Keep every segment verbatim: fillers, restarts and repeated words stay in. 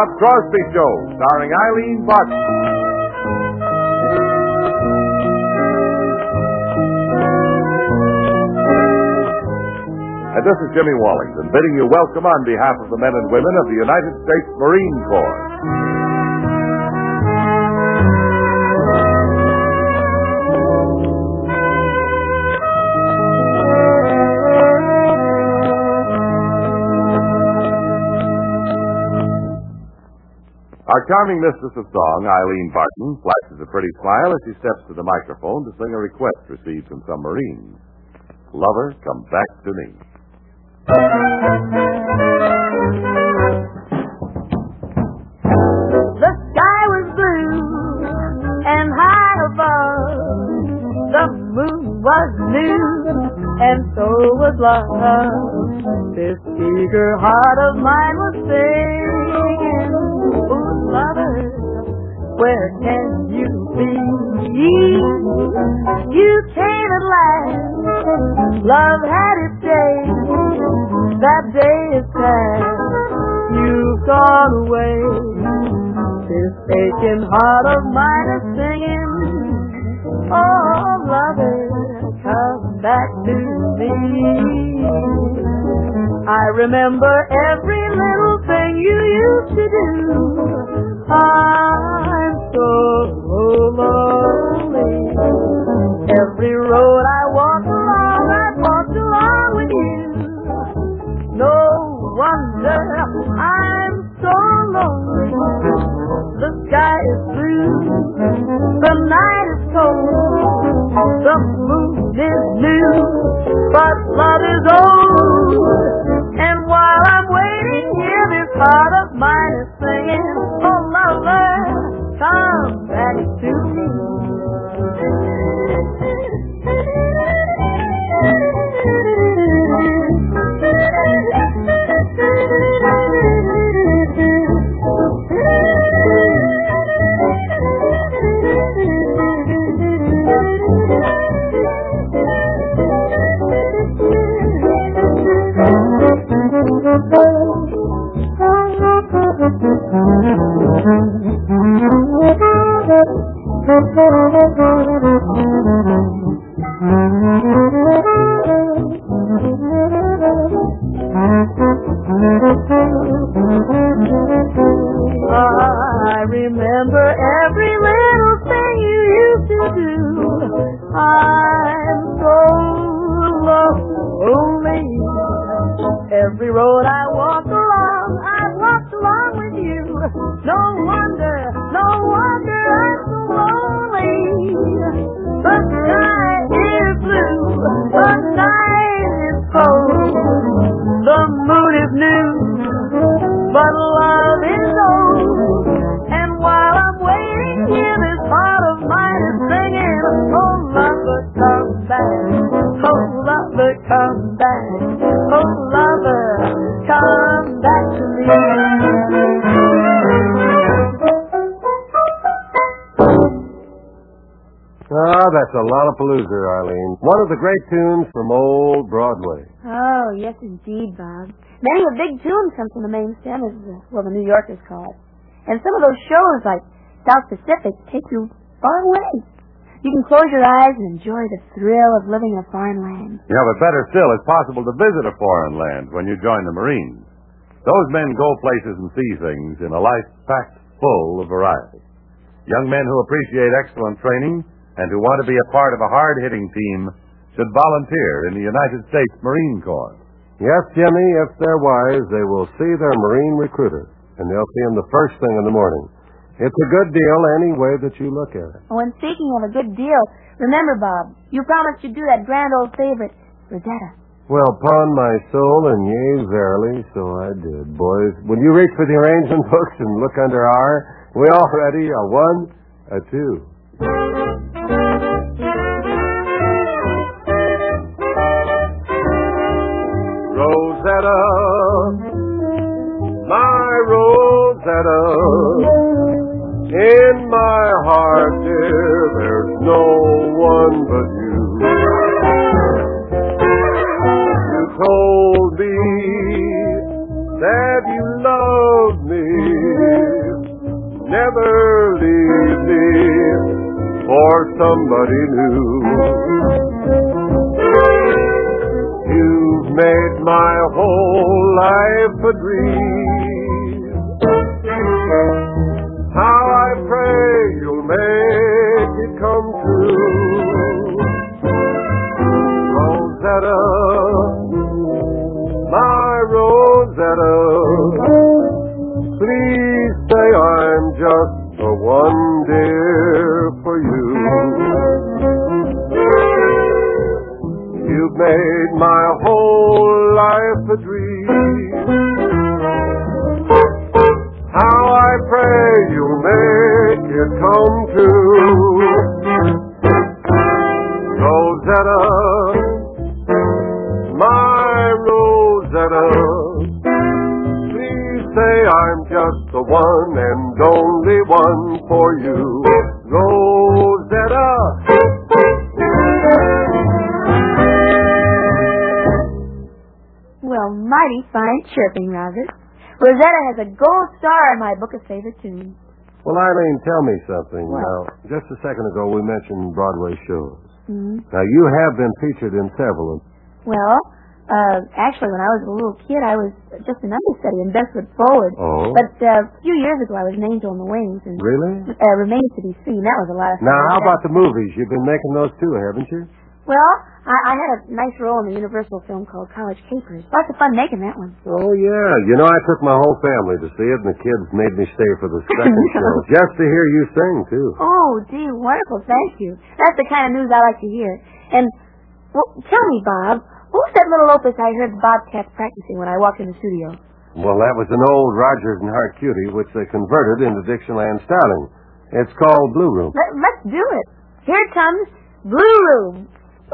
Bob Crosby Show, starring Eileen Barton. And this is Jimmy Wallington bidding you welcome on behalf of the men and women of the United States Marine Corps. Our charming mistress of song, Eileen Barton, flashes a pretty smile as she steps to the microphone to sing a request received from some Marines. Lover, come back to me. The sky was blue and high above. The moon was new and so was love. This eager heart of mine was singing, "Ooh, lover, where can you be? You came at last. Love had its day. That day is past. You've gone away. This aching heart of mine is singing, oh, lover, come back to me. I remember every little thing you used to do. I'm so lonely. Every road I walk along, I walked along with you. No wonder I'm so lonely. The sky is blue, the night is cold, the moon is new, but love is old. And while I'm waiting here, this heart of mine is singing, oh lover, come back to me. I remember every little thing you used to do. I'm so lonely. Every road I walk along, I've walked along with you. No wonder, no wonder I'm so lonely. The sky is blue, the night is cold, the moon is new, but love is old. And while I'm waiting here, this heart of mine is singing, oh lover, come back, oh lover, come back, oh lover, come back to me. Ah, that's a Lollapalooza, Arlene. One of the great tunes from old Broadway. Oh, yes, indeed, Bob. Many a big tune comes from the main stem, as uh, well the New Yorkers call it. And some of those shows, like South Pacific, take you far away. You can close your eyes and enjoy the thrill of living in a foreign land. Yeah, but better still, it's possible to visit a foreign land when you join the Marines. Those men go places and see things in a life packed full of variety. Young men who appreciate excellent training and who want to be a part of a hard-hitting team should volunteer in the United States Marine Corps. Yes, Jimmy, if they're wise, they will see their Marine recruiter, and they'll see him the first thing in the morning. It's a good deal any way that you look at it. Oh, and speaking of a good deal, remember, Bob, you promised you'd do that grand old favorite, Rosetta. Well, upon my soul, and yea, verily, so I did. Boys, will you reach for the arrangement books and look under our? We all ready? A one, a two. Rosetta, my Rosetta, in my heart, dear, there's no one but you. You told me that you loved me somebody new. You've made my whole life a dream. How I pray you'll make it come true. Rosetta, my Rosetta, please say I'm just the one, dear, for you. You've made my whole life a dream. How I pray you'll make it come true. Rosetta, my Rosetta, please say I'm just the one and only one for you. Rosetta. Well, mighty fine chirping, Robert. Rosetta has a gold star in my book of favorite tunes. Well, Eileen, tell me something. What? Now, just a second ago we mentioned Broadway shows. Mm-hmm. Now, you have been featured in several of them. Well, uh, actually, when I was a little kid, I was just an understudy in Best Foot Forward. Oh? But uh, a few years ago, I was an angel in the wings, and Really? uh, remains to be seen. That was a lot of fun. Now, how about the movies? You've been making those too, haven't you? Well, I, I had a nice role in the Universal film called College Capers. Lots of fun making that one. Oh, yeah. You know, I took my whole family to see it, and the kids made me stay for the second show. Just to hear you sing, too. Oh, gee, wonderful. Thank you. That's the kind of news I like to hear. And, well, tell me, Bob, what was that little opus I heard the Bobcats practicing when I walked in the studio? Well, that was an old Rogers and Hart Cutie, which they converted into Dixieland styling. It's called Blue Room. Let, let's do it. Here it comes, Blue Room.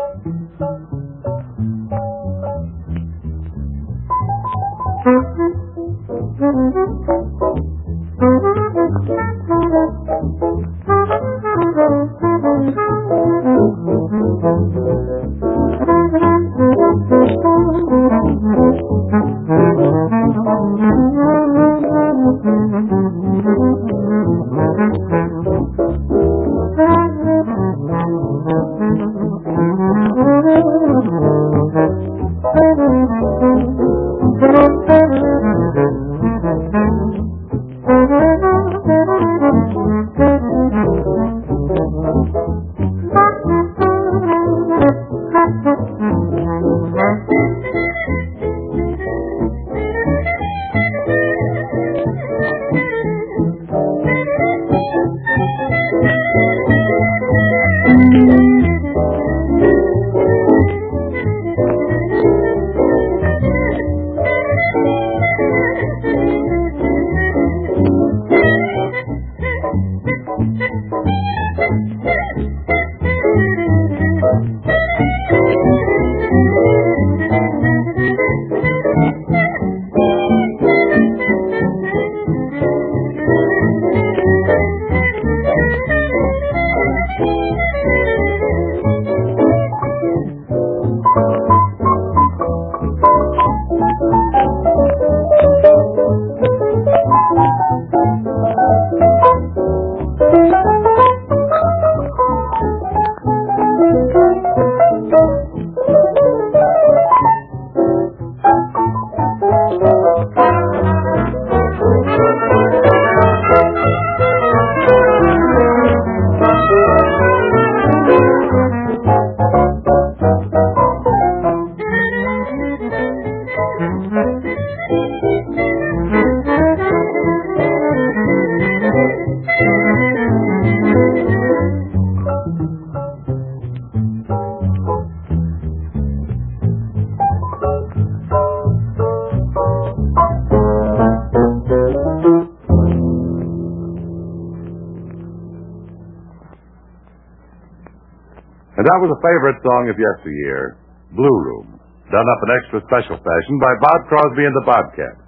And that was a favorite song of yesteryear, Blue Room, done up in extra special fashion by Bob Crosby and the Bobcats.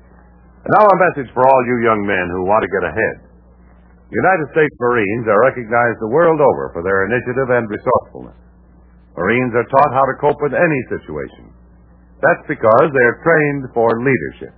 And now a message for all you young men who want to get ahead. United States Marines are recognized the world over for their initiative and resourcefulness. Marines are taught how to cope with any situation. That's because they are trained for leadership.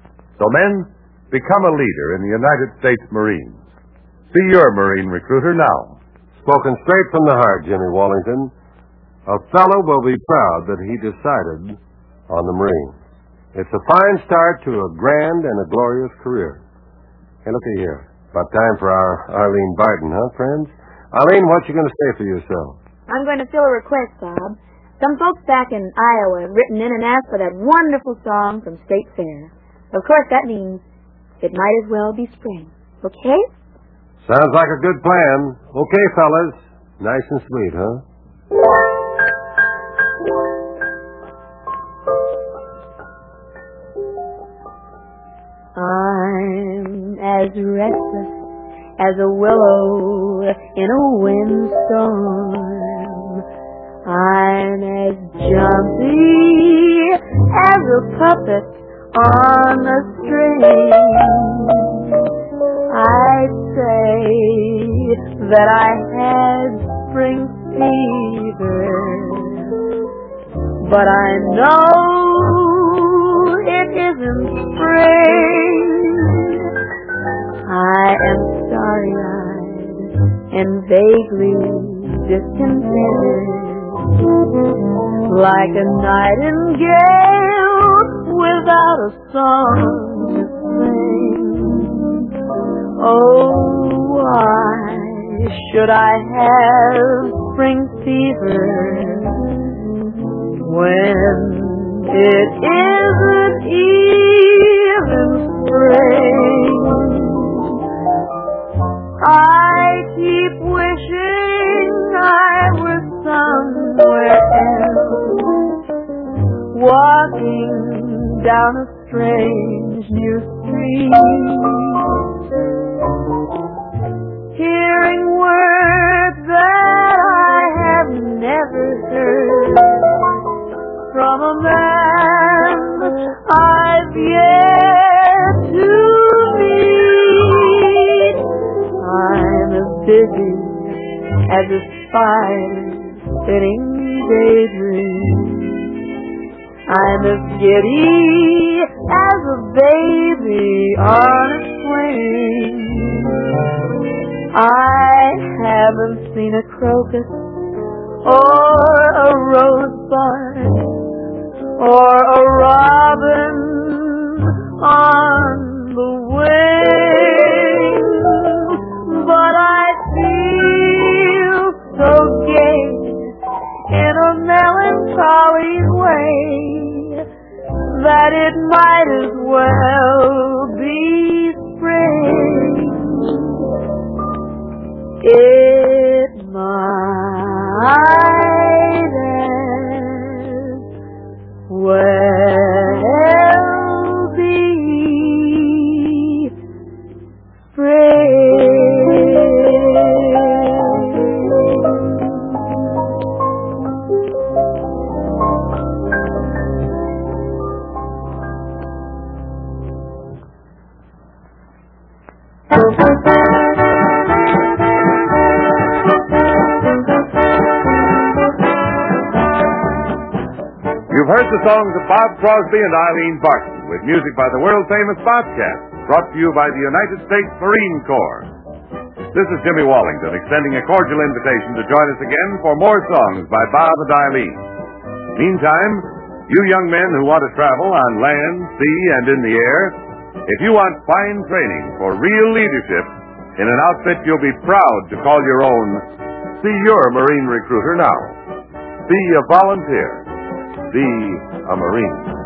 So men, become a leader in the United States Marines. See your Marine recruiter now. Spoken straight from the heart, Jimmy Wallington. A fellow will be proud that he decided on the Marines. It's a fine start to a grand and a glorious career. Hey, looky here. About time for our Arlene Barton, huh, friends? Arlene, what you going to say for yourself? I'm going to fill a request, Bob. Some folks back in Iowa have written in and asked for that wonderful song from State Fair. Of course, that means it might as well be spring. Okay? Sounds like a good plan. Okay, fellas. Nice and sweet, huh? I'm as restless as a willow in a windstorm. I'm as jumpy as a puppet on a string. I'd say that I had spring fever, but I know it isn't spring. I am starry-eyed and vaguely discontented, like a nightingale without a song to sing. Oh, why should I have spring fever when it isn't even spring? I keep wishing I were somewhere else, walking down a strange new street, hearing words that I have never heard from a man I've yet to meet. I'm as busy as a spider spinning daydreams. I'm as giddy as a baby on a swing. I haven't seen a crocus or a rosebud or a robin on the wing, but I feel so gay in a melancholy way that it might as well be spring. It might as well be spring. You've heard the songs of Bob Crosby and Eileen Barton, with music by the world-famous Bobcat, brought to you by the United States Marine Corps. This is Jimmy Wallington, extending a cordial invitation to join us again for more songs by Bob and Eileen. Meantime, you young men who want to travel on land, sea, and in the air, if you want fine training for real leadership in an outfit you'll be proud to call your own, see your Marine recruiter now. Be a volunteer. Be a Marine.